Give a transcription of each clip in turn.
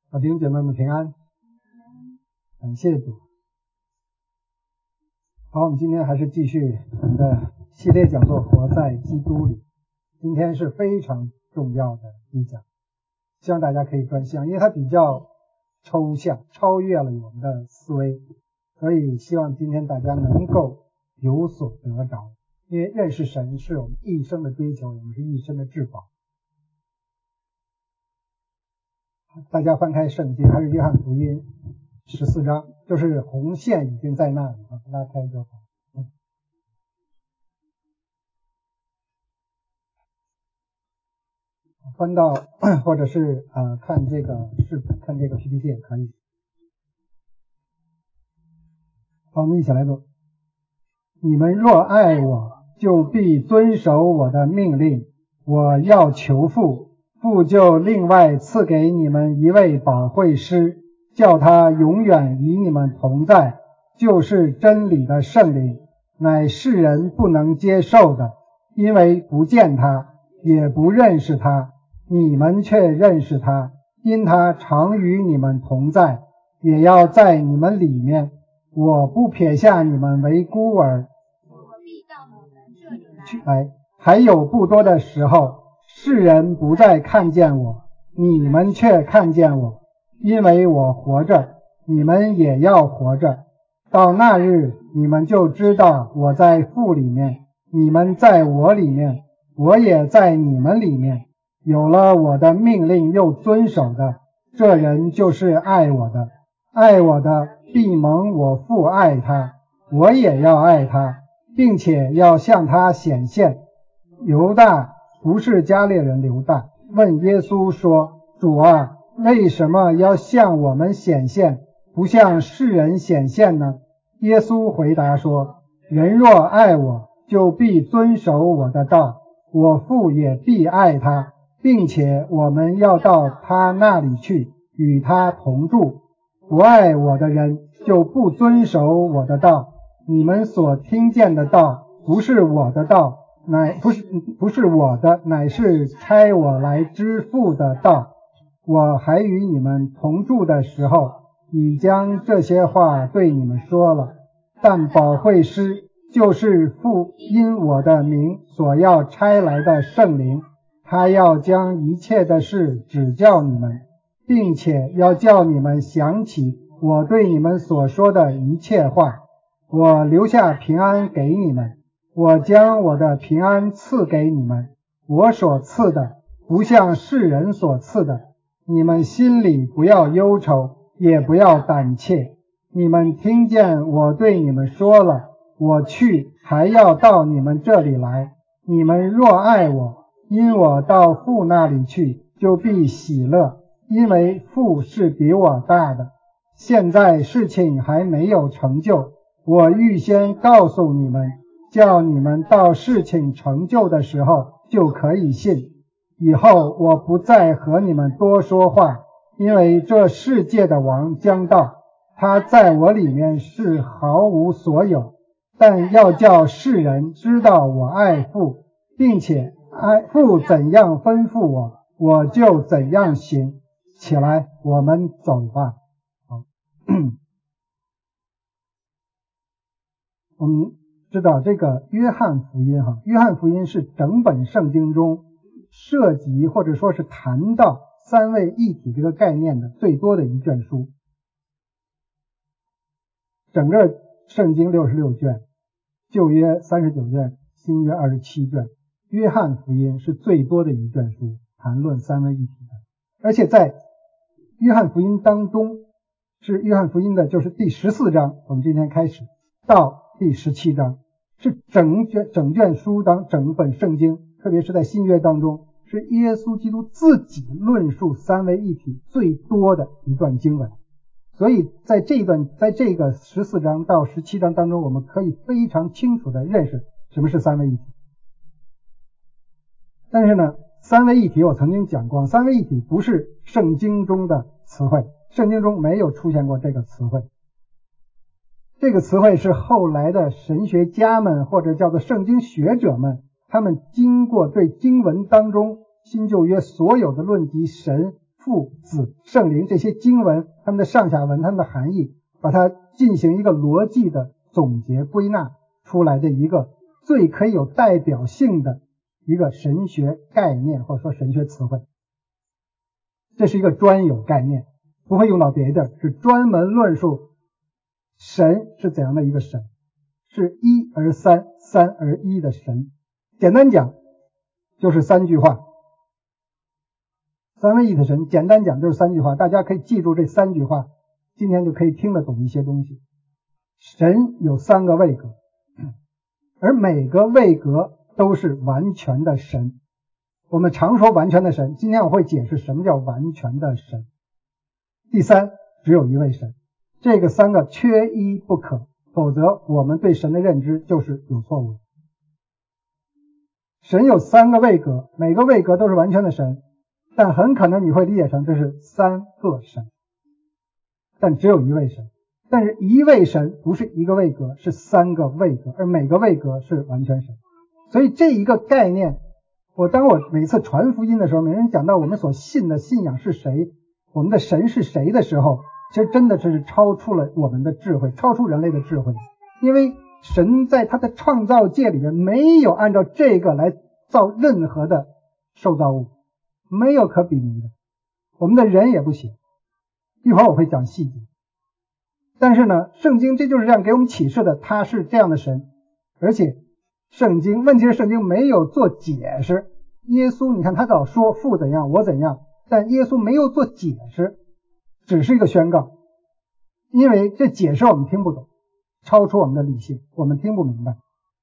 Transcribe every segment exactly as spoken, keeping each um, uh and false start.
好，弟兄姐妹们平安，感谢主。好，我们今天还是继续我们的系列讲座《活在基督里》。今天是非常重要的一讲，希望大家可以专心，因为它比较抽象，超越了我们的思维，所以希望今天大家能够有所得着。因为认识神是我们一生的追求，我们是一生的至宝。大家翻开圣经，还是约翰福音十四章，就是红线已经在那里了，拉开就好。嗯、翻到或者是呃看这个视频，看这个 P P T 也可以。好，我们一起来读。你们若爱我，就必遵守我的命令。我要求父，父就另外赐给你们一位保惠师，叫他永远与你们同在，就是真理的圣灵，乃世人不能接受的，因为不见他，也不认识他。你们却认识他，因他常与你们同在，也要在你们里面。我不撇下你们为孤儿， 我必到你们这里来。还有不多的时候，世人不再看见我，你们却看见我，因为我活着，你们也要活着。到那日，你们就知道我在父里面，你们在我里面，我也在你们里面。有了我的命令又遵守的，这人就是爱我的。爱我的必蒙我父爱他，我也要爱他，并且要向他显现。犹大，不是加略人犹大，问耶稣说：主啊，为什么要向我们显现，不向世人显现呢？耶稣回答说：人若爱我，就必遵守我的道，我父也必爱他，并且我们要到他那里去，与他同住。不爱我的人，就不遵守我的道。你们所听见的道，不是我的道，乃不是不是我的，乃是差我来之父的道。我还与你们同住的时候，已将这些话对你们说了。但保惠师，就是父因我的名所要差来的圣灵，他要将一切的事指教你们，并且要叫你们想起我对你们所说的一切话。我留下平安给你们，我将我的平安赐给你们，我所赐的不像世人所赐的。你们心里不要忧愁，也不要胆怯。你们听见我对你们说了，我去还要到你们这里来。你们若爱我，因我到父那里去，就必喜乐，因为父是比我大的。现在事情还没有成就，我预先告诉你们，叫你们到事情成就的时候就可以信。以后我不再和你们多说话，因为这世界的王将到，他在我里面是毫无所有，但要叫世人知道我爱父，并且爱父怎样吩咐我，我就怎样行。起来，我们走吧。好，我们知道这个约翰福音哈，约翰福音是整本圣经中涉及或者说是谈到三位一体这个概念的最多的一卷书。整个圣经六十六卷，旧约三十九卷，新约二十七卷，约翰福音是最多的一卷书，谈论三位一体的。而且在约翰福音当中，是约翰福音的就是第十四章，我们今天开始到第十七章，是整卷整卷书当整本圣经，特别是在新约当中，是耶稣基督自己论述三位一体最多的一段经文。所以在这一段在这个十四章到十七章当中，我们可以非常清楚地认识什么是三位一体。但是呢，三位一体我曾经讲过，三位一体不是圣经中的词汇，圣经中没有出现过这个词汇。这个词汇是后来的神学家们或者叫做圣经学者们，他们经过对经文当中新旧约所有的论及神父、子、圣灵这些经文，他们的上下文，他们的含义，把它进行一个逻辑的总结归纳出来的一个最可以有代表性的一个神学概念，或者说神学词汇。这是一个专有概念，不会用到别的，是专门论述神是怎样的一个神，是一而三，三而一的神。简单讲就是三句话，三位一体神简单讲就是三句话，大家可以记住这三句话，今天就可以听得懂一些东西。神有三个位格，而每个位格都是完全的神。我们常说完全的神，今天我会解释什么叫完全的神。第三，只有一位神，这个三个缺一不可，否则我们对神的认知就是有错误的。神有三个位格，每个位格都是完全的神，但很可能你会理解成这是三个神，但只有一位神。但是一位神不是一个位格，是三个位格，而每个位格是完全神。所以这一个概念，我当我每次传福音的时候，每人讲到我们所信的信仰是谁，我们的神是谁的时候，其实真的是超出了我们的智慧，超出人类的智慧。因为神在他的创造界里面没有按照这个来造任何的受造物，没有可比拟的，我们的人也不行，一会儿我会讲细节。但是呢，圣经这就是这样给我们启示的，他是这样的神。而且圣经，问题是圣经没有做解释，耶稣你看他早说父怎样我怎样，但耶稣没有做解释，只是一个宣告，因为这解释我们听不懂，超出我们的理性，我们听不明白。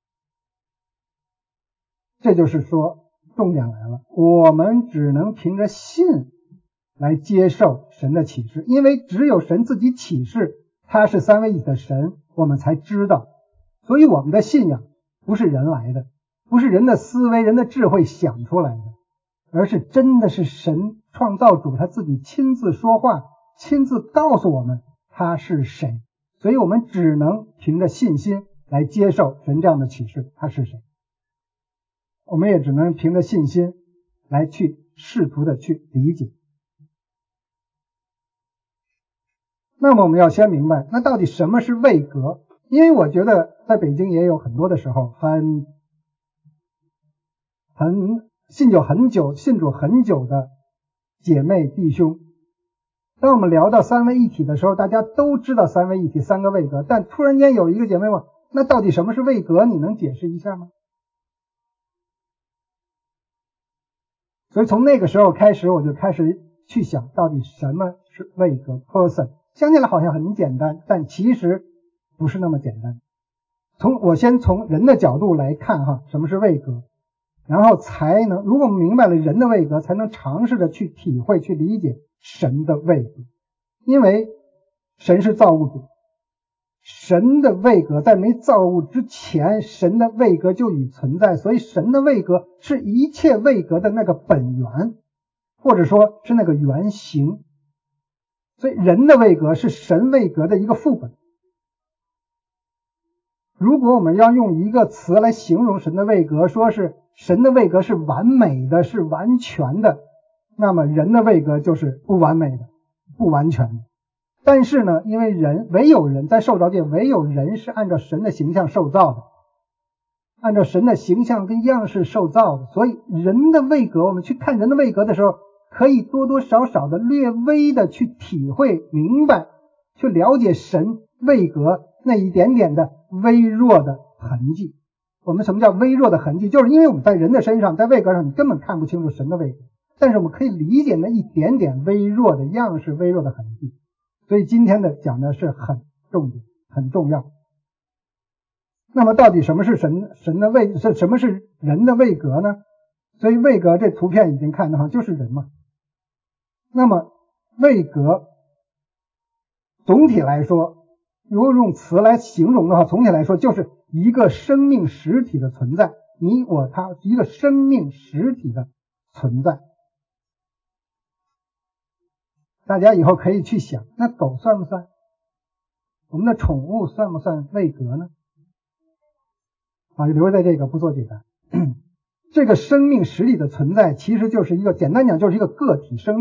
这就是说重点来了，我们只能凭着信来接受神的启示，因为只有神自己启示他是三位一体的神，我们才知道。所以我们的信仰不是人来的，不是人的思维人的智慧想出来的，而是真的是神创造主他自己亲自说话，亲自告诉我们他是谁。所以我们只能凭着信心来接受神这样的启示他是谁，我们也只能凭着信心来去试图的去理解。那么我们要先明白，那到底什么是位格？因为我觉得在北京也有很多的时候，很很信主很久、信主很久的姐妹弟兄，当我们聊到三位一体的时候，大家都知道三位一体三个位格，但突然间有一个姐妹问，那到底什么是位格？你能解释一下吗？所以从那个时候开始，我就开始去想到底什么是位格 person。想起来好像很简单，但其实不是那么简单。从我先从人的角度来看哈，什么是位格，然后才能，如果我们明白了人的位格，才能尝试着去体会去理解神的位格。因为神是造物主，神的位格在没造物之前，神的位格就已存在，所以神的位格是一切位格的那个本源，或者说是那个原型。所以人的位格是神位格的一个副本。如果我们要用一个词来形容神的位格，说是神的位格是完美的，是完全的，那么人的位格就是不完美的，不完全的。但是呢，因为人唯有人在受造界，唯有人是按照神的形象受造的，按照神的形象跟样式受造的，所以人的位格，我们去看人的位格的时候，可以多多少少的略微的去体会明白，去了解神位格那一点点的微弱的痕迹。我们什么叫微弱的痕迹？就是因为我们在人的身上，在位格上你根本看不清楚神的位格，但是我们可以理解那一点点微弱的样式，微弱的痕迹。所以今天的讲的是很重点，很重要。那么到底什么是神神的位是什么是人的位格呢？所以位格这图片已经看到就是人嘛。那么位格总体来说，如果用词来形容的话，总体来说就是一个生命实体的存在，你我他，一个生命实体的存在。大家以后可以去想，那狗算不算？我们的宠物算不算位格呢？啊，就留在这个不做解答。这个生命实体的存在其实就是一个，简单讲就是一个个体生命。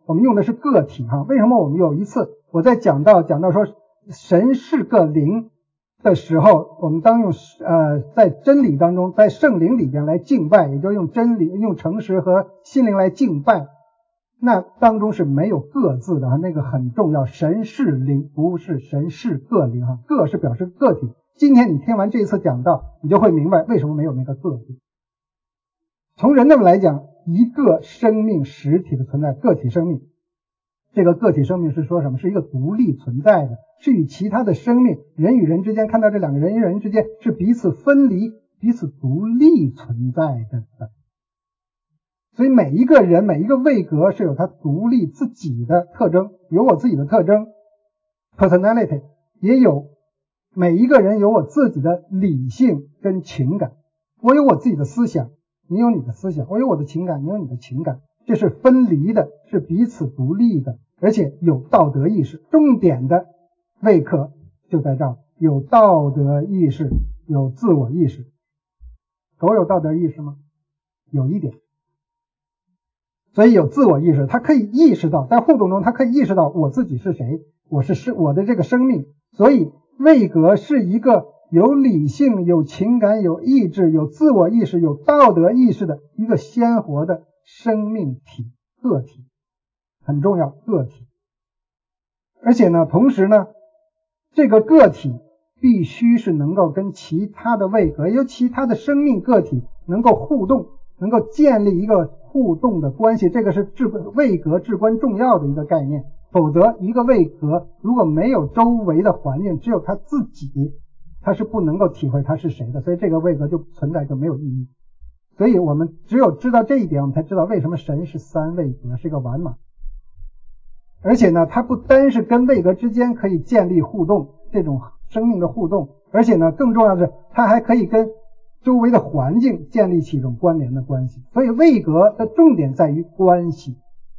我们用的是个体哈。为什么我们有一次我在讲到讲到说神是个灵的时候，我们当用呃在真理当中，在圣灵里边来敬拜，也就是用真理用诚实和心灵来敬拜，那当中是没有个字的哈，那个很重要。神是灵，不是神是个灵哈，个是表示个体。今天你听完这一次讲道，你就会明白为什么没有那个个字。从人的来讲，一个生命实体的存在，个体生命，这个个体生命是说什么？是一个独立存在的，是与其他的生命，人与人之间，看到这两个人与人之间是彼此分离、彼此独立存在的。所以每一个人，每一个位格是有他独立自己的特征，有我自己的特征 personality， 也有每一个人有我自己的理性跟情感。我有我自己的思想，你有你的思想，我有我的情感，你有你的情感，这是分离的，是彼此独立的，而且有道德意识。重点的位格就在这儿，有道德意识，有自我意识。狗有道德意识吗？有一点。所以有自我意识，他可以意识到，在互动中他可以意识到我自己是谁，我是是我的这个生命。所以位格是一个有理性、有情感、有意志、有自我意识、有道德意识的一个鲜活的生命体，个体很重要，个体。而且呢，同时呢，这个个体必须是能够跟其他的位格，由其他的生命个体能够互动，能够建立一个互动的关系，这个是至位格至关重要的一个概念。否则一个位格如果没有周围的环境，只有他自己，他是不能够体会他是谁的，所以这个位格就存在就没有意义。所以我们只有知道这一点，我们才知道为什么神是三位格，是个完码。而且呢，它不单是跟位格之间可以建立互动，这种生命的互动，而且呢，更重要的是它还可以跟周围的环境建立起一种关联的关系。所以位格的重点在于关系，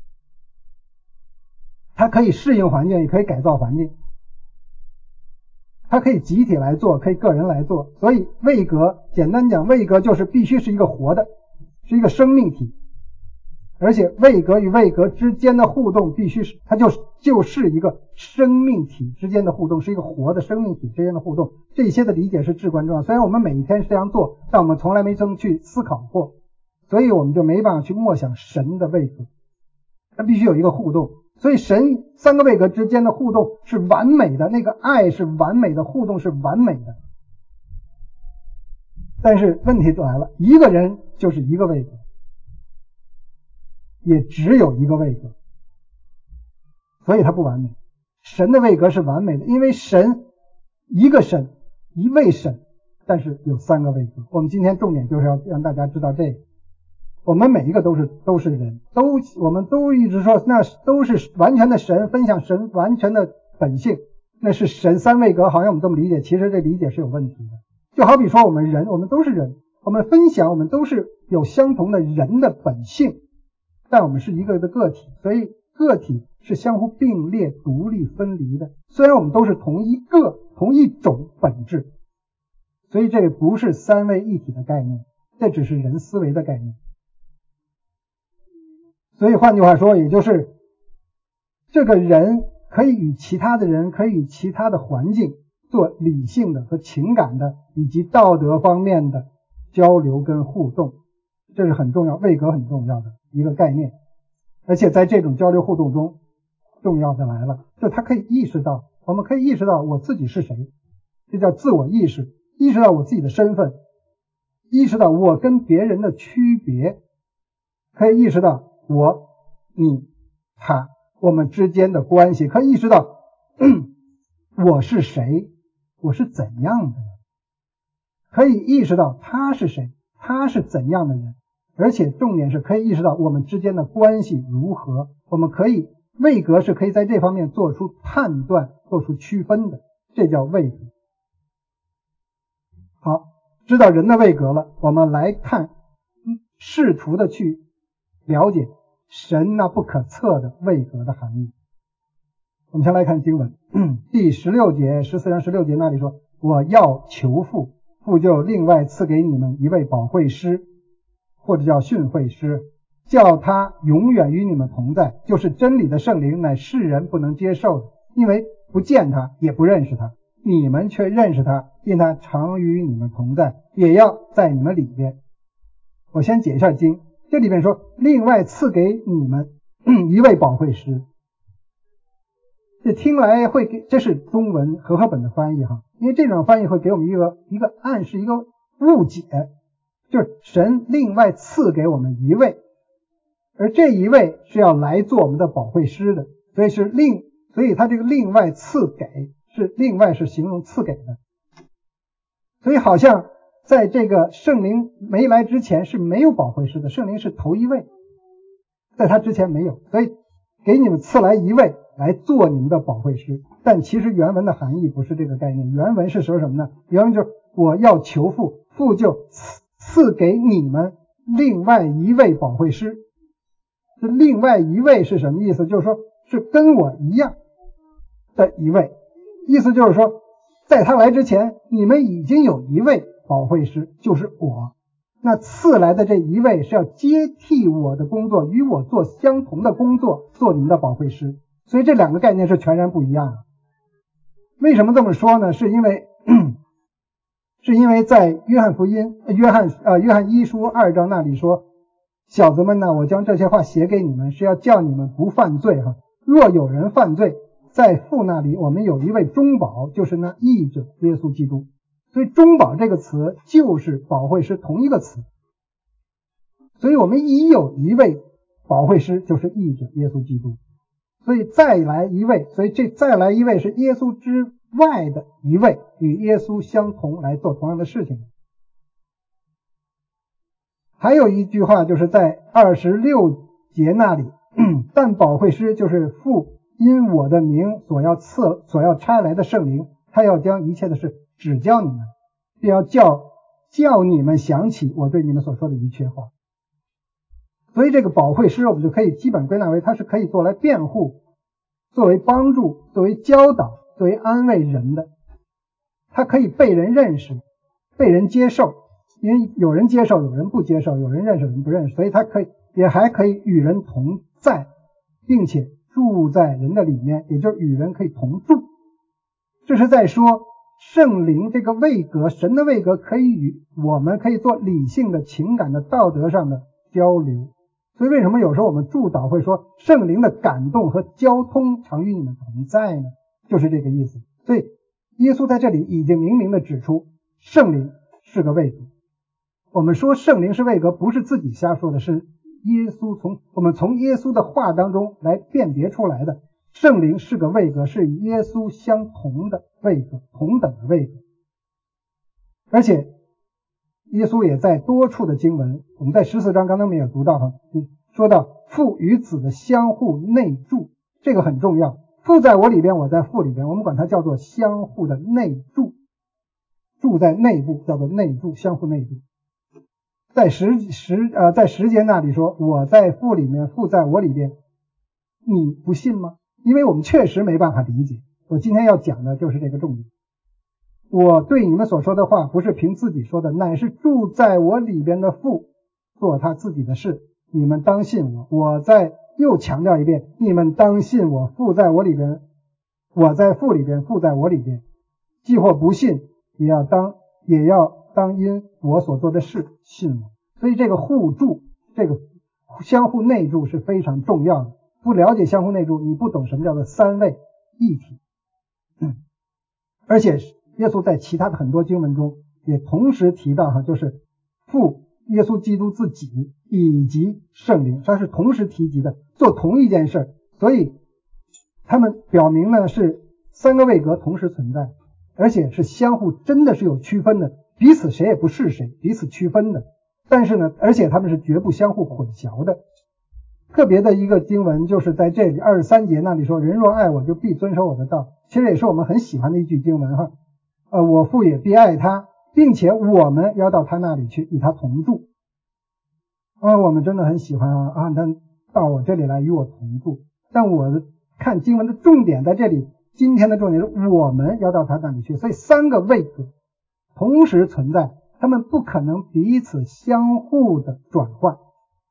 它可以适应环境，也可以改造环境，它可以集体来做，可以个人来做。所以位格简单讲，位格就是必须是一个活的，是一个生命体，而且位格与位格之间的互动必须是它就是就是一个生命体之间的互动，是一个活的生命体之间的互动。这些的理解是至关重要，虽然我们每一天是这样做，但我们从来没曾去思考过，所以我们就没办法去默想神的位格，它必须有一个互动。所以神三个位格之间的互动是完美的，那个爱是完美的，互动是完美的。但是问题就来了，一个人就是一个位格，也只有一个位格，所以它不完美。神的位格是完美的，因为神一个神，一位神，但是有三个位格。我们今天重点就是要让大家知道这个。我们每一个都是都是人，都我们都一直说那都是完全的神，分享神完全的本性，那是神三位格，好像我们这么理解，其实这理解是有问题的。就好比说我们人，我们都是人，我们分享，我们都是有相同的人的本性，但我们是一个的个体，所以个体是相互并列、独立分离的。虽然我们都是同一个同一种本质，所以这个不是三位一体的概念，这只是人思维的概念。所以换句话说，也就是这个人可以与其他的人，可以与其他的环境做理性的和情感的以及道德方面的交流跟互动，这是很重要，位格很重要的一个概念。而且在这种交流互动中，重要的来了，就他可以意识到，我们可以意识到我自己是谁，这叫自我意识，意识到我自己的身份，意识到我跟别人的区别，可以意识到我、你、他，我们之间的关系，可以意识到我是谁，我是怎样的人，可以意识到他是谁，他是怎样的人，而且重点是可以意识到我们之间的关系如何，我们可以位格是可以在这方面做出判断，做出区分的，这叫位格。好，知道人的位格了，我们来看，试图的去了解神那不可测的位格的含义。我们先来看经文，第十六节，十四章十六节那里说，我要求父，父就另外赐给你们一位保惠师，或者叫训诲师， 叫他永远与你们同在，就是真理的圣灵，乃世人不能接受的，因为不见他，也不认识他。你们却认识他，因他常与你们同在，也要在你们里边。我先解一下经，这里边说，另外赐给你们一位保惠师。这听来会给，这是中文和合本的翻译哈，因为这种翻译会给我们一个一个暗示，一个误解，就是神另外赐给我们一位，而这一位是要来做我们的保惠师的，所以是另，所以他这个另外赐给是另外是形容赐给的，所以好像在这个圣灵没来之前是没有保惠师的，圣灵是头一位，在他之前没有，所以给你们赐来一位来做你们的保惠师。但其实原文的含义不是这个概念，原文是说什么呢？原文就是我要求父，父就赐赐给你们另外一位保惠师。这另外一位是什么意思？就是说是跟我一样的一位，意思就是说在他来之前你们已经有一位保惠师，就是我，那赐来的这一位是要接替我的工作，与我做相同的工作，做你们的保惠师。所以这两个概念是全然不一样的。为什么这么说呢？是因为是因为在约翰福音约翰呃约翰一书二章那里说，小子们呢，我将这些话写给你们，是要叫你们不犯罪哈。若有人犯罪，在父那里我们有一位中保，就是那义者耶稣基督。所以中保这个词就是保惠师同一个词，所以我们已有一位保惠师，就是义者耶稣基督。所以再来一位，所以这再来一位是耶稣之外的一位，与耶稣相同来做同样的事情。还有一句话就是在二十六节那里，但保惠师就是父因我的名所要赐所要差来的圣灵，他要将一切的事指教你们，并要叫叫你们想起我对你们所说的一切话。所以这个保惠师我们就可以基本归纳为，它是可以做来辩护，作为帮助，作为教导，作为安慰人的。它可以被人认识，被人接受，因为有人接受，有人不接受，有人认识，有人不认识，所以它可以也还可以与人同在，并且住在人的里面，也就是与人可以同住。这是在说圣灵这个位格，神的位格可以与我们可以做理性的、情感的、道德上的交流。所以为什么有时候我们祝祷会说圣灵的感动和交通常与你们同在呢？就是这个意思。所以耶稣在这里已经明明的指出圣灵是个位格。我们说圣灵是位格不是自己瞎说的，是耶稣从我们从耶稣的话当中来辨别出来的。圣灵是个位格，是与耶稣相同的位格，同等的位格。而且耶稣也在多处的经文，我们在十四章刚刚没有读到哈，说到父与子的相互内住，这个很重要。父在我里边，我在父里边，我们管它叫做相互的内住，住在内部叫做内住，相互内住。在十十呃在十节那里说，我在父里面，父在我里边，你不信吗？因为我们确实没办法理解。我今天要讲的就是这个重点。我对你们所说的话不是凭自己说的，乃是住在我里边的父做他自己的事，你们当信我。我再又强调一遍，你们当信我，父在我里边，我在父里边，父在我里边。既或不信，也要当也要当因我所做的事信我。所以这个互助，这个相互内住是非常重要的。不了解相互内住，你不懂什么叫做三位一体。嗯，而且耶稣在其他的很多经文中也同时提到哈，就是父耶稣基督自己以及圣灵，它是同时提及的，做同一件事。所以他们表明呢是三个位格同时存在，而且是相互真的是有区分的，彼此谁也不是谁，彼此区分的。但是呢，而且他们是绝不相互混淆的。特别的一个经文就是在这里二十三节那里说，人若爱我，就必遵守我的道。其实也是我们很喜欢的一句经文哈。呃，我父也必爱他，并且我们要到他那里去，与他同住。啊，我们真的很喜欢啊啊，他到我这里来与我同住。但我看经文的重点在这里，今天的重点是我们要到他那里去。所以三个位格同时存在，他们不可能彼此相互的转换。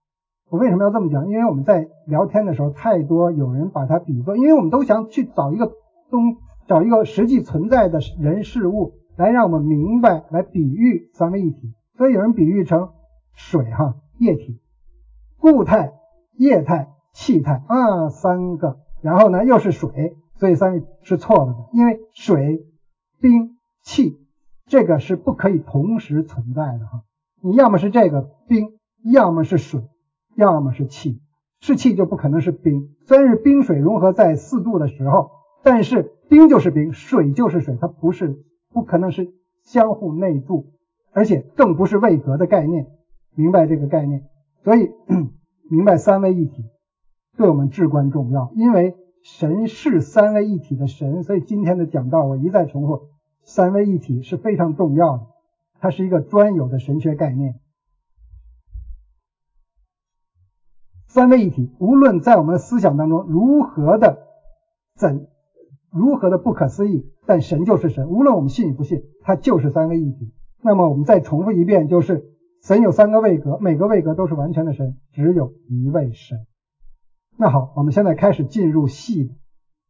我为什么要这么讲？因为我们在聊天的时候，太多有人把它比作，因为我们都想去找一个东，找一个实际存在的人事物来让我们明白，来比喻三位一体。所以有人比喻成水哈，液体，固态、液态、气态啊，三个，然后呢又是水，所以三位是错了的，因为水、冰、气这个是不可以同时存在的哈。你要么是这个冰，要么是水，要么是气，是气就不可能是冰。虽然是冰水融合在四度的时候，但是冰就是冰，水就是水，它不是不可能是相互内住，而且更不是位格的概念。明白这个概念，所以明白三位一体对我们至关重要。因为神是三位一体的神，所以今天的讲道我一再重复，三位一体是非常重要的，它是一个专有的神学概念。三位一体无论在我们的思想当中如何的怎如何的不可思议，但神就是神，无论我们信与不信，它就是三位一体。那么我们再重复一遍，就是神有三个位格，每个位格都是完全的神，只有一位神。那好，我们现在开始进入细的。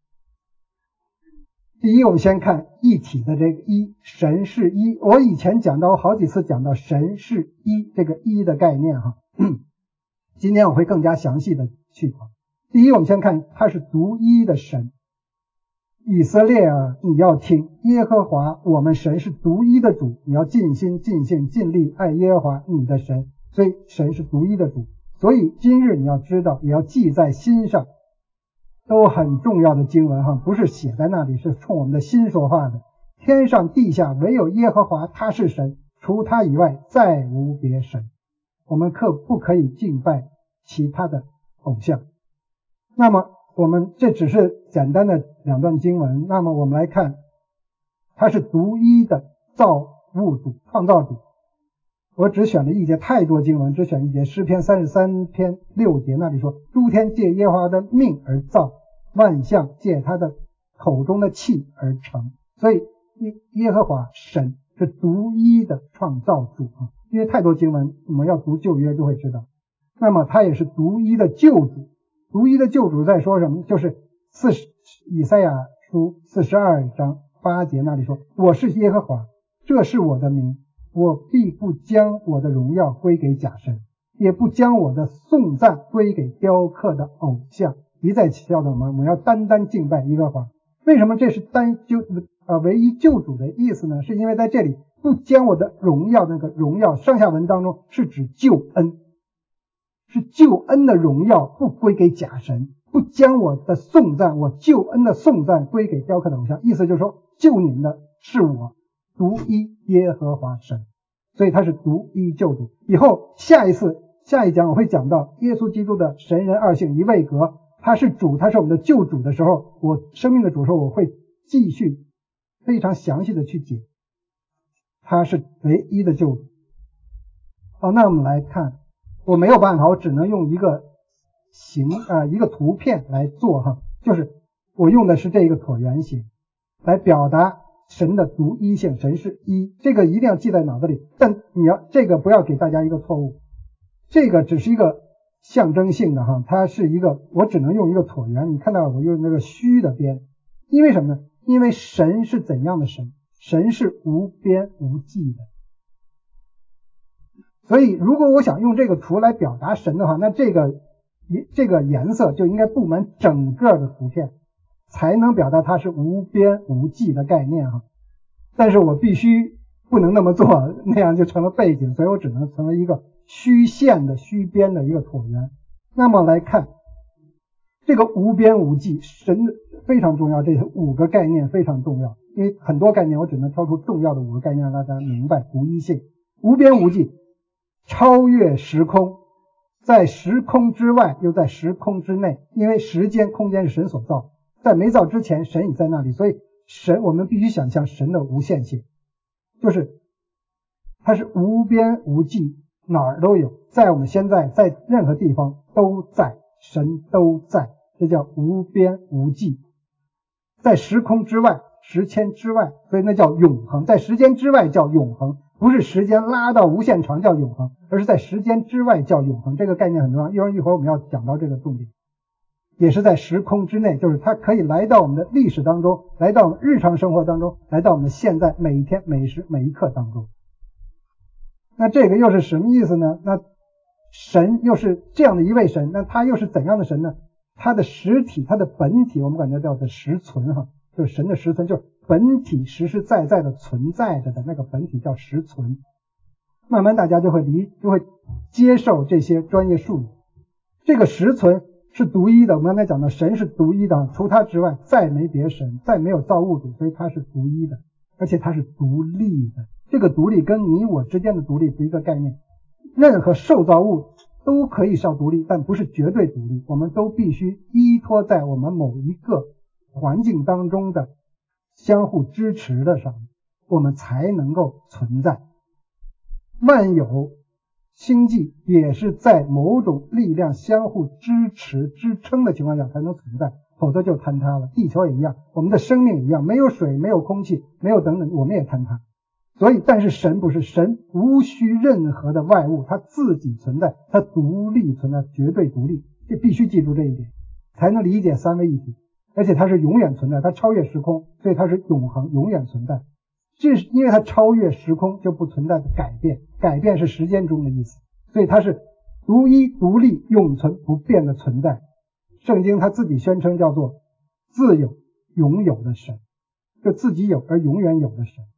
第一，我们先看一体的这个一，神是一。我以前讲到，我好几次讲到神是一这个一的概念哈。今天我会更加详细的去谈。第一，我们先看他是独一的神。以色列啊，你要听，耶和华我们神是独一的主，你要尽心尽性尽力爱耶和华你的神，所以神是独一的主。所以今日你要知道，也要记在心上，都很重要的经文哈，不是写在那里，是冲我们的心说话的。天上地下唯有耶和华，他是神，除他以外再无别神。我们可不可以敬拜其他的偶像？那么我们这只是简单的两段经文，那么我们来看，他是独一的造物主、创造主。我只选了一节，太多经文，只选一节，诗篇三十三篇六节，那里说，诸天借耶和华的命而造，万象借他的口中的气而成。所以耶和华神是独一的创造主啊，因为太多经文我们要读旧约就会知道。那么他也是独一的救主。独一的救主在说什么？就是四十以赛亚书四十二章八节那里说，我是耶和华，这是我的名，我必不将我的荣耀归给假神，也不将我的颂赞归给雕刻的偶像。一再强调我们我们要单单敬拜耶和华。为什么这是单救呃唯一救主的意思呢？是因为在这里不将我的荣耀，那个荣耀上下文当中是指救恩，是救恩的荣耀不归给假神，不将我的颂赞，我救恩的颂赞归给雕刻的偶像。意思就是说，救你们的是我独一耶和华神，所以他是独一救主。以后下一次下一讲我会讲到耶稣基督的神人二性一位格，他是主，他是我们的救主的时候，我生命的主的时候，我会继续非常详细的去解，他是唯一的救主。好，那我们来看，我没有办法，我只能用一个形啊、呃、一个图片来做哈，就是我用的是这个椭圆形来表达神的独一性，神是一，这个一定要记在脑子里。但你要这个不要给大家一个错误，这个只是一个象征性的哈，它是一个我只能用一个椭圆，你看到我用那个虚的边，因为什么呢？因为神是怎样的神？神是无边无际的。所以如果我想用这个图来表达神的话，那这个这个颜色就应该布满整个的图片，才能表达它是无边无际的概念哈。但是我必须不能那么做，那样就成了背景，所以我只能成为一个虚线的虚边的一个椭圆。那么来看这个无边无际，神非常重要，这五个概念非常重要，因为很多概念我只能挑出重要的五个概念让大家明白独一性。无边无际，超越时空，在时空之外又在时空之内，因为时间空间是神所造，在没造之前神已在那里，所以神我们必须想象神的无限性，就是它是无边无际，哪儿都有，在我们现在在任何地方都在，神都在，这叫无边无际。在时空之外， 时迁之外，所以那叫永恒，在时间之外叫永恒，不是时间拉到无限长叫永恒，而是在时间之外叫永恒。这个概念很重要，一会儿一会儿我们要讲到这个重点。也是在时空之内，就是它可以来到我们的历史当中，来到我们日常生活当中，来到我们现在每一天每时每一刻当中。那这个又是什么意思呢？那神又是这样的一位神，那他又是怎样的神呢？他的实体，他的本体，我们管它叫做实存哈，就是神的实存，就是本体实实在在的存在着的那个本体叫实存。慢慢大家就会理就会接受这些专业术语。这个实存是独一的，我们刚才讲到神是独一的，除他之外再没别神，再没有造物主，所以他是独一的，而且他是独立的。这个独立跟你我之间的独立不是一个概念，任何受造物都可以是要独立，但不是绝对独立，我们都必须依托在我们某一个环境当中的相互支持的上面，我们才能够存在。万有星际也是在某种力量相互支持支撑的情况下才能存在，否则就坍塌了。地球也一样，我们的生命也一样，没有水，没有空气，没有等等，我们也坍塌。所以但是神不是，神无需任何的外物，他自己存在，他独立存在，绝对独立，这必须记住这一点才能理解三位一体。而且它是永远存在，它超越时空，所以它是永恒永远存在。这是因为它超越时空，就不存在的改变，改变是时间中的意思，所以它是独一独立永存不变的存在。圣经它自己宣称叫做自有永有的神，就自己有而永远有的神。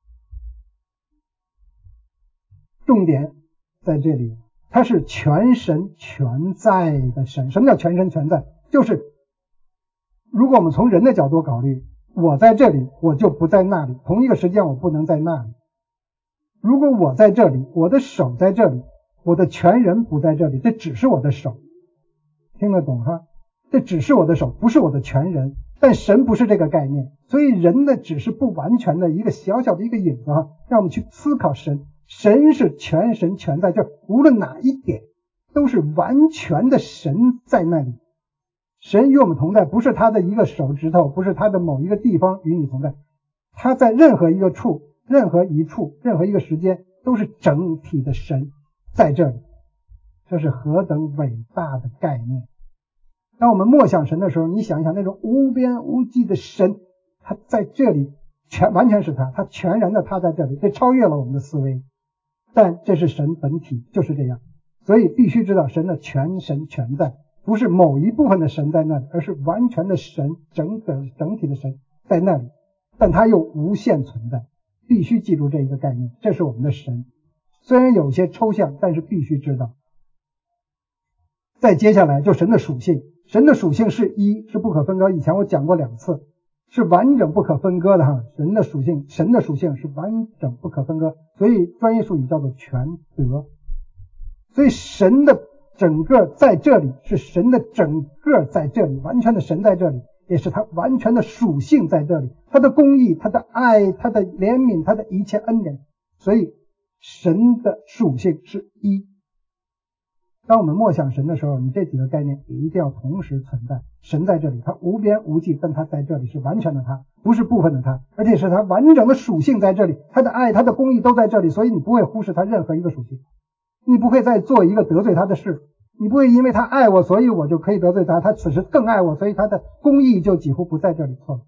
重点在这里，它是全神全在的神。什么叫全神全在？就是如果我们从人的角度考虑，我在这里我就不在那里，同一个时间我不能在那里。如果我在这里，我的手在这里，我的全人不在这里，这只是我的手，听得懂哈？这只是我的手，不是我的全人。但神不是这个概念，所以人呢只是不完全的一个小小的一个影子哈，让我们去思考神。神是全神全在，就无论哪一点都是完全的神在那里。神与我们同在，不是他的一个手指头，不是他的某一个地方与你同在，他在任何一个处，任何一处，任何一个时间都是整体的神在这里。这是何等伟大的概念。当我们默想神的时候，你想一想那种无边无际的神，他在这里全完全是他，他全然的他在这里，这超越了我们的思维。但这是神本体，就是这样。所以必须知道神的全神全在，不是某一部分的神在那里，而是完全的神，整个整体的神在那里，但它又无限存在。必须记住这一个概念，这是我们的神。虽然有些抽象，但是必须知道。再接下来就神的属性，神的属性是一，是不可分割，以前我讲过两次，是完整不可分割的哈。神的属性，神的属性是完整不可分割，所以专业术语叫做全德。所以神的整个在这里，是神的整个在这里，完全的神在这里，也是他完全的属性在这里，他的公义，他的爱，他的怜悯，他的一切恩典。所以神的属性是一。当我们默想神的时候，你这几个概念一定要同时存在。神在这里，他无边无际，但他在这里是完全的他，不是部分的他，而且是他完整的属性在这里，他的爱，他的公义都在这里，所以你不会忽视他任何一个属性，你不会再做一个得罪他的事，你不会因为他爱我，所以我就可以得罪他，他此时更爱我，所以他的公义就几乎不在这里，错了。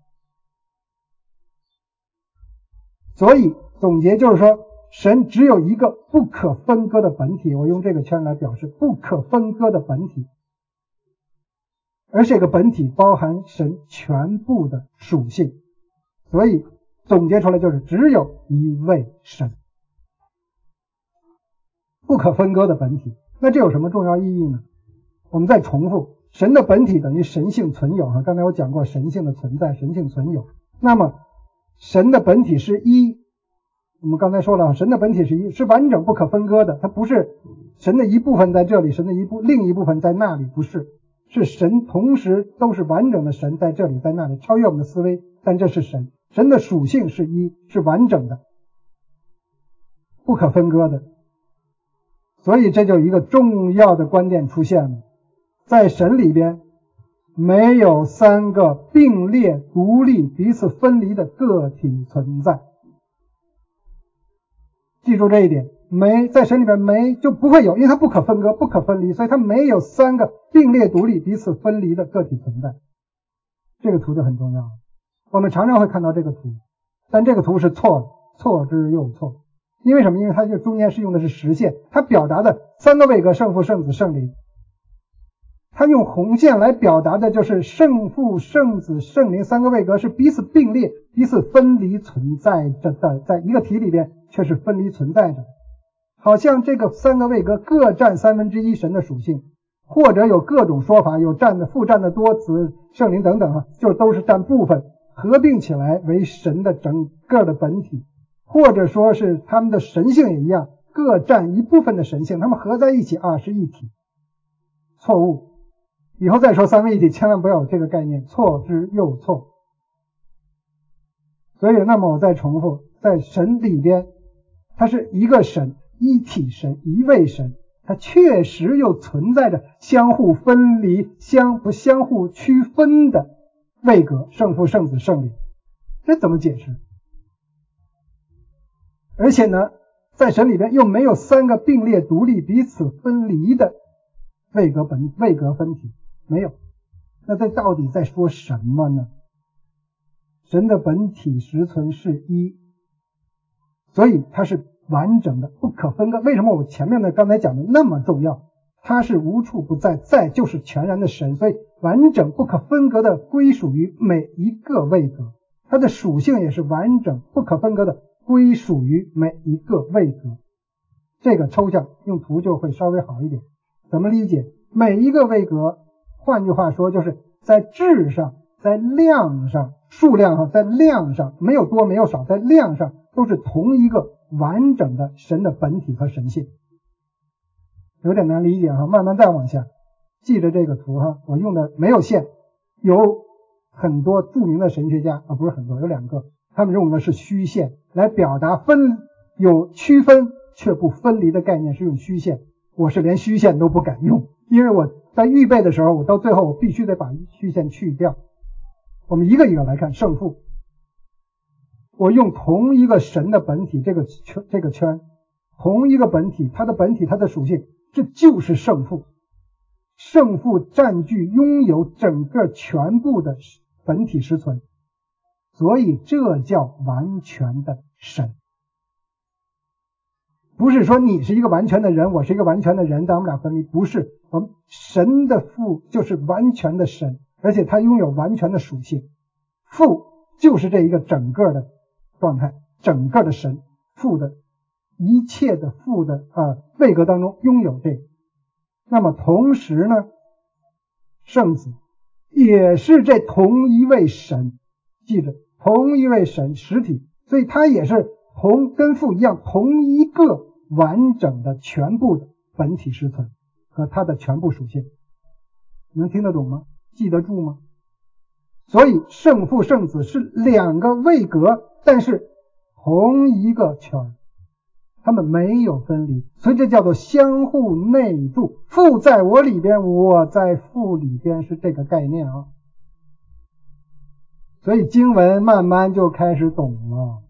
所以总结就是说，神只有一个不可分割的本体，我用这个圈来表示不可分割的本体，而这个本体包含神全部的属性，所以总结出来就是只有一位神，不可分割的本体。那这有什么重要意义呢？我们再重复，神的本体等于神性存有哈，刚才我讲过神性的存在，神性存有。那么神的本体是一，我们刚才说了，神的本体是一，是完整不可分割的，它不是神的一部分在这里，神的一部另一部分在那里，不是，是神同时都是完整的神在这里在那里，超越我们的思维，但这是神。神的属性是一，是完整的，不可分割的。所以这就一个重要的观点出现了，在神里边没有三个并列独立彼此分离的个体存在。记住这一点，没在神里边没就不会有，因为它不可分割不可分离，所以它没有三个并列独立彼此分离的个体存在。这个图就很重要了，我们常常会看到这个图，但这个图是错的，错之又错。因为什么？因为它就中间是用的是实线，它表达的三个位格圣父圣子圣灵，它用红线来表达的就是圣父圣子圣灵三个位格是彼此并列彼此分离存在着的，在一个体里边却是分离存在着，好像这个三个位格各占三分之一神的属性，或者有各种说法，有占的父占的多，子圣灵等等啊，就都是占部分，合并起来为神的整个的本体，或者说是他们的神性也一样，各占一部分的神性，他们合在一起啊是一体。错误，以后再说三位一体千万不要有这个概念，错之又错。所以那么我再重复，在神里边它是一个神，一体神，一位神，它确实又存在着相互分离相不相互区分的位格，圣父圣子圣灵。这怎么解释？而且呢在神里边又没有三个并列独立彼此分离的位格本位格分体，没有。那这到底在说什么呢？神的本体实存是一，所以它是完整的不可分割。为什么我前面的刚才讲的那么重要？它是无处不在，在就是全然的神，所以完整不可分割的归属于每一个位格，它的属性也是完整不可分割的归属于每一个位格。这个抽象用图就会稍微好一点。怎么理解？每一个位格，换句话说就是在质上在量上数量上在量上没有多没有少，在量上都是同一个完整的神的本体和神性。有点难理解哈，慢慢再往下记着这个图哈，我用的没有线，有很多著名的神学家啊，不是很多，有两个，他们用的是虚线来表达分有区分却不分离的概念，是用虚线。我是连虚线都不敢用，因为我在预备的时候，我到最后我必须得把虚线去掉。我们一个一个来看圣父，我用同一个神的本体，这个圈这个圈同一个本体，它的本体它的属性，这就是圣父。圣父占据拥有整个全部的本体实存，所以这叫完全的神。不是说你是一个完全的人，我是一个完全的人，但我们俩分离，不是。我们神的父就是完全的神，而且他拥有完全的属性。父就是这一个整个的状态，整个的神，父的一切的父的呃位格当中拥有这个。那么同时呢，圣子也是这同一位神，记着同一位神实体，所以他也是同跟父一样同一个完整的全部的本体实存和它的全部属性。能听得懂吗？记得住吗？所以圣父圣子是两个位格，但是同一个圈，他们没有分离，所以这叫做相互内住。父在我里边，我在父里边，是这个概念啊。所以经文慢慢就开始懂了。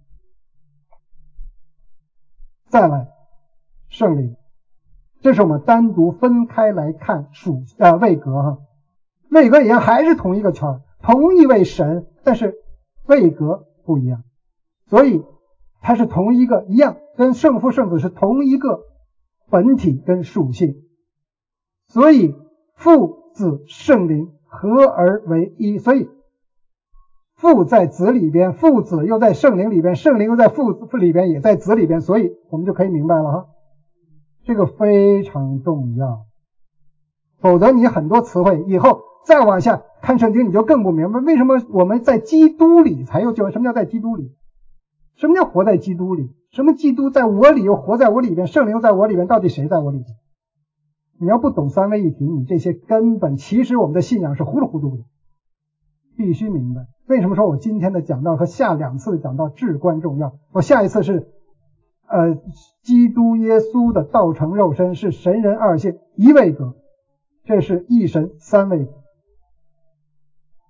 再来圣灵，这是我们单独分开来看属呃位格哈，位格一样还是同一个圈，同一位神，但是位格不一样，所以它是同一个一样，跟圣父圣子是同一个本体跟属性，所以父子圣灵合而为一，所以父在子里边，父子又在圣灵里边，圣灵又在父父里边，也在子里边，所以我们就可以明白了哈，这个非常重要。否则你很多词汇以后再往下看圣经，你就更不明白为什么我们在基督里才有救恩。什么叫在基督里？什么叫活在基督里？什么基督在我里又活在我里边，圣灵又在我里边，到底谁在我里边？你要不懂三位一体，你这些根本其实我们的信仰是糊里糊涂的，必须明白。为什么说我今天的讲道和下两次的讲道至关重要？我下一次是呃，基督耶稣的道成肉身是神人二性一位格，这是一神三位格。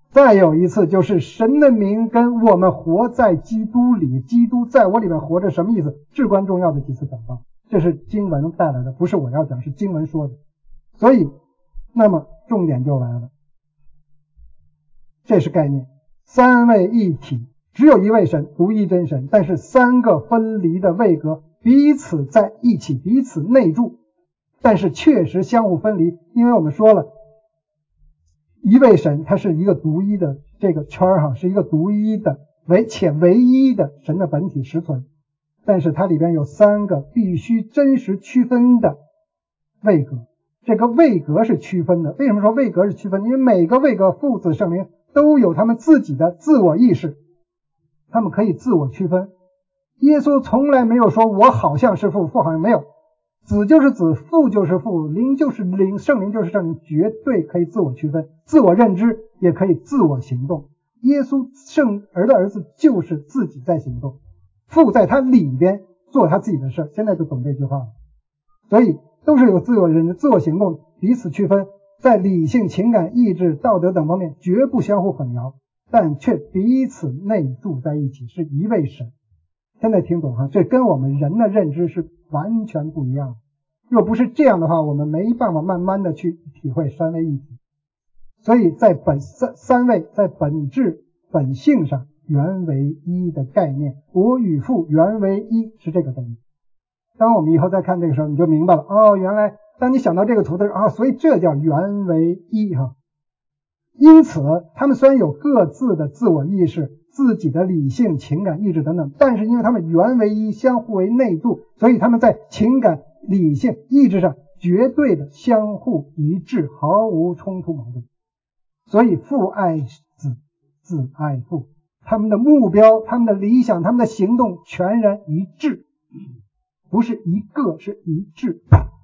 再有一次就是神的名跟我们活在基督里，基督在我里面活着，什么意思？至关重要的几次讲到，这是经文带来的，不是我要讲，是经文说的。所以那么重点就来了，这是概念，三位一体，只有一位神，独一真神，但是三个分离的位格彼此在一起，彼此内住，但是确实相互分离。因为我们说了，一位神它是一个独一的这个圈哈，是一个独一的唯且唯一的神的本体实存，但是它里边有三个必须真实区分的位格，这个位格是区分的。为什么说位格是区分？因为每个位格父子圣灵都有他们自己的自我意识，他们可以自我区分。耶稣从来没有说我好像是父，父好像没有，子就是子，父就是父，灵就是灵，圣灵就是圣灵，绝对可以自我区分，自我认知也可以自我行动。耶稣圣儿的儿子就是自己在行动，父在他里边做他自己的事，现在就懂这句话了。所以都是有自我认知、自我行动，彼此区分，在理性、情感、意志、道德等方面绝不相互混淆，但却彼此内住在一起，是一位神。现在听懂哈？这跟我们人的认知是完全不一样的。若不是这样的话，我们没办法慢慢的去体会三位一体。所以在本三三位在本质本性上原为一的概念，我与父原为一，是这个概念。当我们以后再看这个时候，你就明白了，哦，原来当你想到这个图的时候啊，所以这叫原为一哈。因此他们虽然有各自的自我意识、自己的理性、情感、意志等等，但是因为他们原为一，相互为内住，所以他们在情感、理性、意志上绝对的相互一致，毫无冲突矛盾。所以父爱子，子爱父，他们的目标、他们的理想、他们的行动全然一致，不是一个，是一致。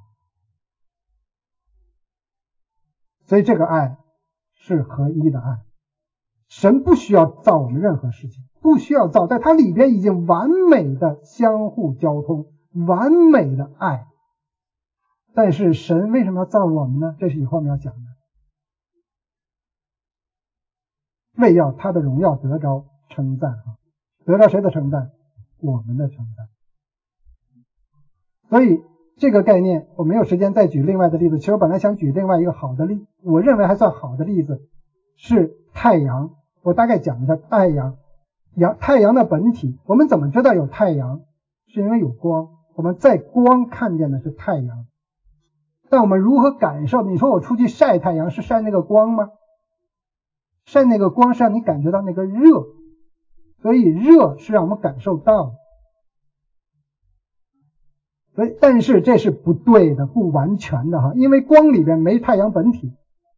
所以这个爱是合一的爱。神不需要造我们任何事情，不需要造，在它里边已经完美的相互交通，完美的爱。但是神为什么要造我们呢？这是以后我们要讲的。为要他的荣耀得着称赞啊，得着谁的称赞？我们的称赞。所以这个概念我没有时间再举另外的例子，其实我本来想举另外一个好的例，我认为还算好的例子是太阳。我大概讲一下太阳，阳太阳的本体，我们怎么知道有太阳？是因为有光，我们在光看见的是太阳。但我们如何感受？你说我出去晒太阳是晒那个光吗？晒那个光是让你感觉到那个热，所以热是让我们感受到的。所以但是这是不对的，不完全的哈，因为光里边没太阳本体。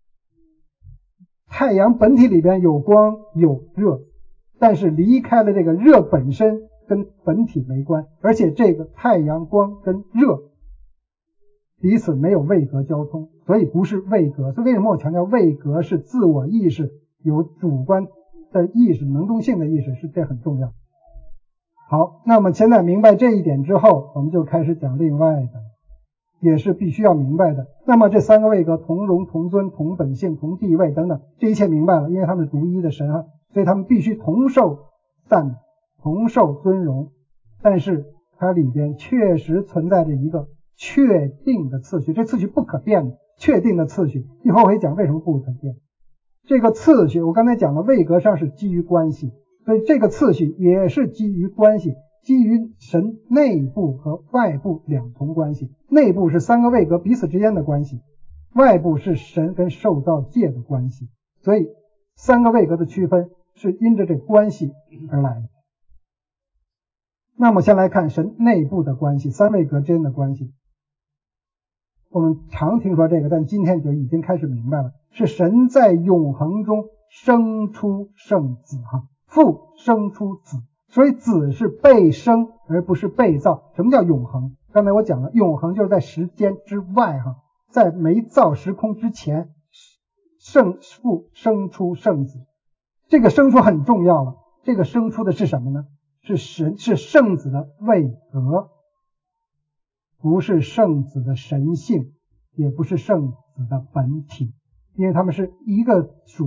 太阳本体里边有光有热，但是离开了这个热本身跟本体没关，而且这个太阳光跟热彼此没有位格交通，所以不是位格。所以为什么我强调位格是自我意识，有主观的意识、能动性的意识，是这很重要。好，那么现在明白这一点之后，我们就开始讲另外的，也是必须要明白的。那么这三个位格，同荣、同尊、同本性、同地位等等，这一切明白了，因为他们是独一的神啊，所以他们必须同受赞美，同受尊荣。但是它里边确实存在着一个确定的次序，这次序不可变的，确定的次序。一会儿我会讲为什么不可变。这个次序我刚才讲了，位格上是基于关系，所以这个次序也是基于关系，基于神内部和外部两重关系。内部是三个位格彼此之间的关系，外部是神跟受造界的关系。所以三个位格的区分是因着这关系而来的。那么先来看神内部的关系，三位格之间的关系。我们常听说这个，但今天就已经开始明白了，是神在永恒中生出圣子哈，父生出子，所以子是被生而不是被造。什么叫永恒？刚才我讲了，永恒就是在时间之外哈，在没造时空之前，圣父生出圣子。这个生出很重要了，这个生出的是什么呢？是神，是圣子的位格，不是圣子的神性，也不是圣子的本体，因为他们是一个属性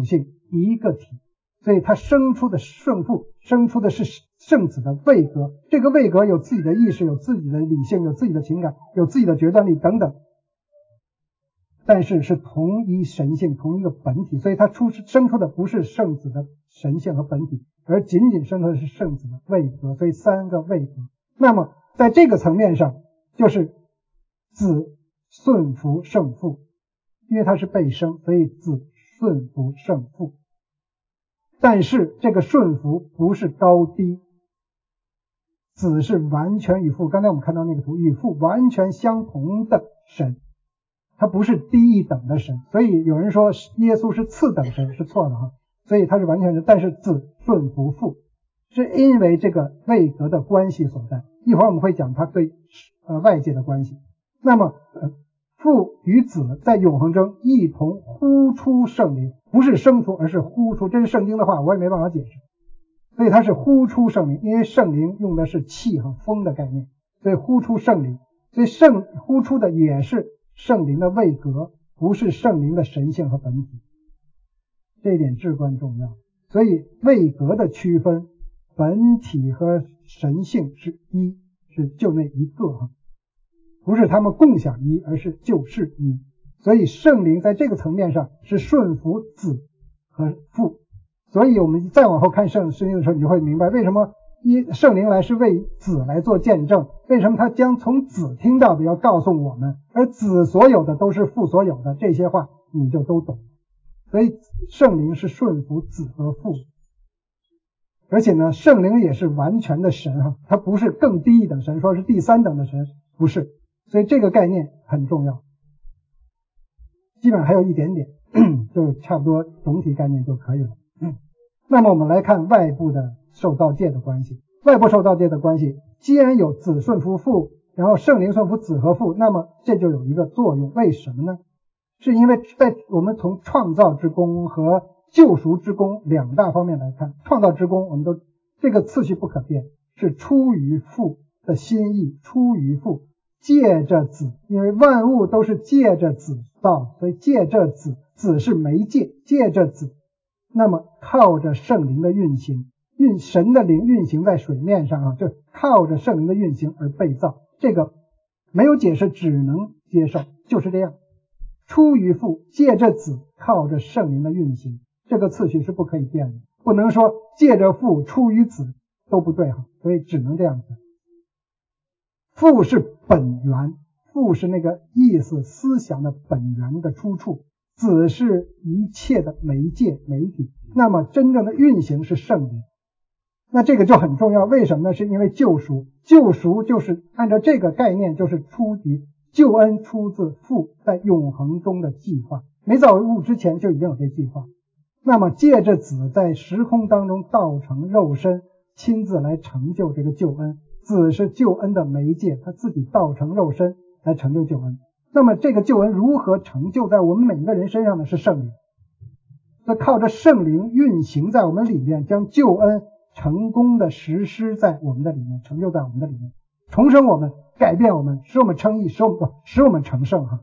一个体，所以它生出的圣父，生出的是圣子的位格，这个位格有自己的意识，有自己的理性，有自己的情感，有自己的决断力等等，但是是同一神性，同一个本体，所以它出生出的不是圣子的神性和本体，而仅仅生出的是圣子的位格，所以三个位格。那么在这个层面上，就是子顺服圣父，因为它是被生，所以子顺服圣父。但是这个顺服不是高低，子是完全与父，刚才我们看到那个图，与父完全相同的神，他不是低一等的神，所以有人说耶稣是次等神是错的哈，所以他是完全是，但是子顺服父，是因为这个位格的关系所在。一会儿我们会讲他对呃外界的关系。那么呃父与子在永恒中一同呼出圣灵，不是生出，而是呼出，这是圣经的话，我也没办法解释。所以它是呼出圣灵，因为圣灵用的是气和风的概念，所以呼出圣灵，所以圣呼出的也是圣灵的位格，不是圣灵的神性和本体，这一点至关重要。所以位格的区分，本体和神性是一，是就那一个哈，不是他们共享一，而是就是一。所以圣灵在这个层面上是顺服子和父。所以我们再往后看圣经的时候，你就会明白为什么一圣灵来是为子来做见证，为什么他将从子听到的要告诉我们，而子所有的都是父所有的，这些话你就都懂。所以圣灵是顺服子和父，而且呢，圣灵也是完全的神哈，他不是更低一等神，说是第三等的神，不是。所以这个概念很重要。基本上还有一点点，就差不多总体概念就可以了。那么我们来看外部的受造界的关系。外部受造界的关系，既然有子顺服父，然后圣灵顺服子和父，那么这就有一个作用。为什么呢？是因为在我们从创造之功和救赎之功两大方面来看，创造之功我们都这个次序不可变，是出于父的心意，出于父，借着子，因为万物都是借着子造，所以借着子，子是媒介，借着子，那么靠着圣灵的运行，运神的灵运行在水面上啊，就靠着圣灵的运行而被造，这个没有解释，只能接受，就是这样。出于父，借着子，靠着圣灵的运行，这个次序是不可以变的，不能说借着父出于子都不对哈，所以只能这样子。父是本源，父是那个意思思想的本源的出处，子是一切的媒介媒体，那么真正的运行是圣灵。那这个就很重要，为什么呢？是因为救赎，救赎就是按照这个概念，就是出于救恩，出自父在永恒中的计划，没造物之前就已经有这计划。那么借着子在时空当中道成肉身，亲自来成就这个救恩，子是救恩的媒介，他自己道成肉身来成就救恩。那么这个救恩如何成就在我们每个人身上呢？是圣灵，所以靠着圣灵运行在我们里面，将救恩成功的实施在我们的里面，成就在我们的里面，重生我们，改变我们，使我们称义，使我们使我们成圣哈。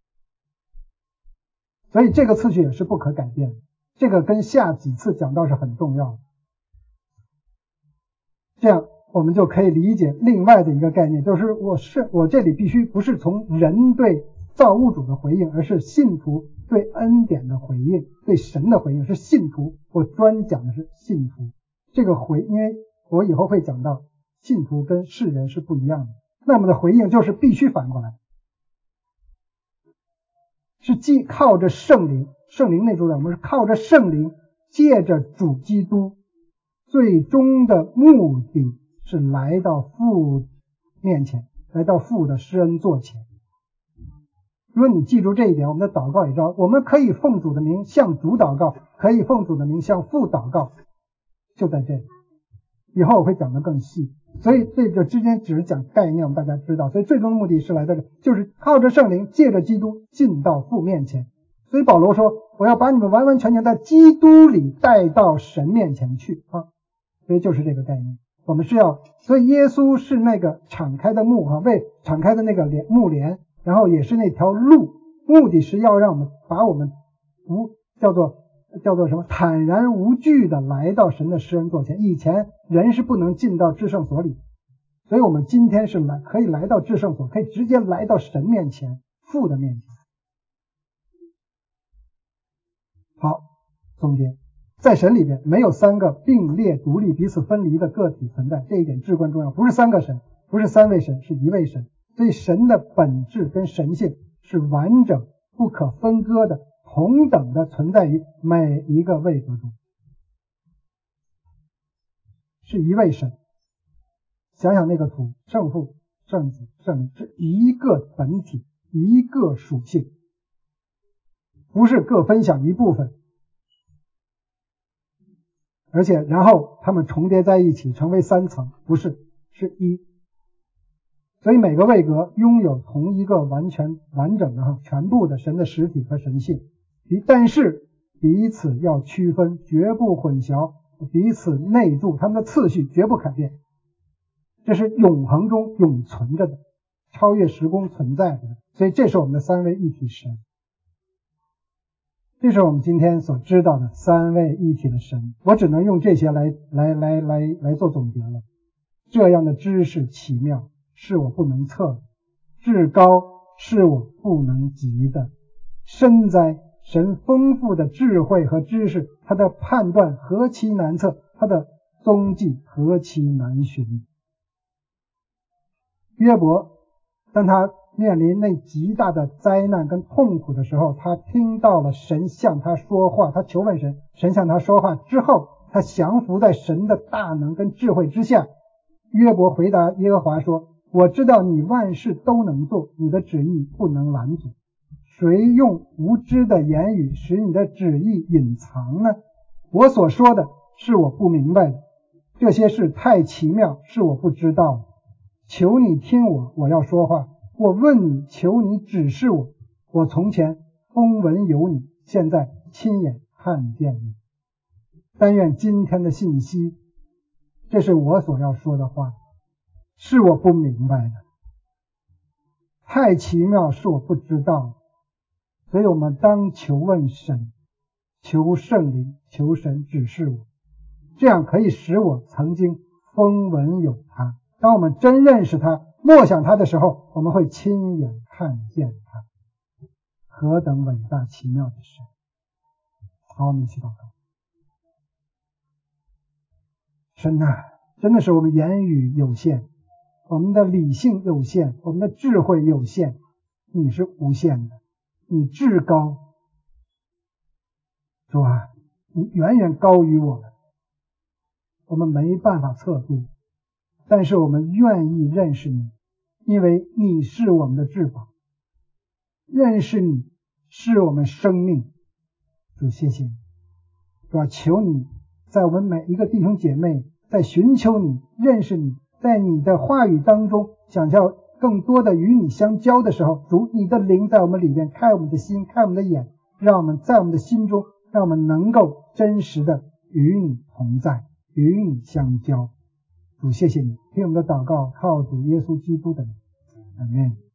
所以这个次序也是不可改变的，这个跟下几次讲到是很重要的。这样我们就可以理解另外的一个概念，就是我是我这里必须不是从人对造物主的回应，而是信徒对恩典的回应，对神的回应，是信徒，我专讲的是信徒。这个回，因为我以后会讲到信徒跟世人是不一样的，那么的回应就是必须反过来，是既靠着圣灵，圣灵内住的，我们是靠着圣灵，借着主基督，最终的目的是来到父面前，来到父的施恩座前。如果你记住这一点，我们的祷告也知道，我们可以奉主的名向主祷告，可以奉主的名向父祷告，就在这里。以后我会讲得更细，所以这个之间只是讲概念，我们大家知道。所以最终的目的是来到这，就是靠着圣灵，借着基督进到父面前。所以保罗说，我要把你们完完全全在基督里带到神面前去啊。所以就是这个概念，我们是要，所以耶稣是那个敞开的幕啊，为敞开的那个帘幕帘，然后也是那条路，目的是要让我们把我们无叫做叫做什么？坦然无惧的来到神的施恩座前。以前人是不能进到至圣所里，所以我们今天是来可以来到至圣所，可以直接来到神面前，父的面前。好，总结，在神里边没有三个并列独立彼此分离的个体存在，这一点至关重要。不是三个神，不是三位神，是一位神。所以神的本质跟神性是完整不可分割的，同等的存在于每一个位格中，是一位神。想想那个图，圣父、圣子、圣灵是一个本体，一个属性，不是各分享一部分，而且然后它们重叠在一起成为三层，不是，是一。所以每个位格拥有同一个完全完整的哈全部的神的实体和神性，但是彼此要区分，绝不混淆，彼此内住，他们的次序绝不改变，这是永恒中永存着的，超越时空存在的。所以这是我们的三位一体神，这是我们今天所知道的三位一体的神。我只能用这些来来来来来做总结了。这样的知识奇妙，是我不能测的，至高是我不能及的，深哉，神丰富的智慧和知识，他的判断何其难测，他的踪迹何其难寻。约伯当他面临那极大的灾难跟痛苦的时候，他听到了神向他说话，他求问神，神向他说话之后，他降服在神的大能跟智慧之下。约伯回答耶和华说，我知道你万事都能做，你的旨意不能拦阻。谁用无知的言语使你的旨意隐藏呢？我所说的是我不明白的，这些事太奇妙，是我不知道的。求你听我，我要说话。我问你，求你指示我。我从前风闻有你，现在亲眼看见你。但愿今天的信息，这是我所要说的话，是我不明白的，太奇妙，是我不知道的。所以我们当求问神，求圣灵，求神指示我，这样可以使我曾经风闻有他，当我们真认识他，默想他的时候，我们会亲眼看见他。何等伟大奇妙的神。好，我们一起祷告。神啊，真的是我们言语有限，我们的理性有限，我们的智慧有限，你是无限的，你至高。主啊，你远远高于我们，我们没办法测度，但是我们愿意认识你，因为你是我们的至宝，认识你是我们生命。主，谢谢你。主啊，求你在我们每一个弟兄姐妹在寻求你，认识你，在你的话语当中想要更多的与你相交的时候，主，你的灵在我们里面开我们的心，开我们的眼，让我们在我们的心中，让我们能够真实的与你同在，与你相交。主，谢谢你，听我们的祷告，靠主耶稣基督的名，阿们。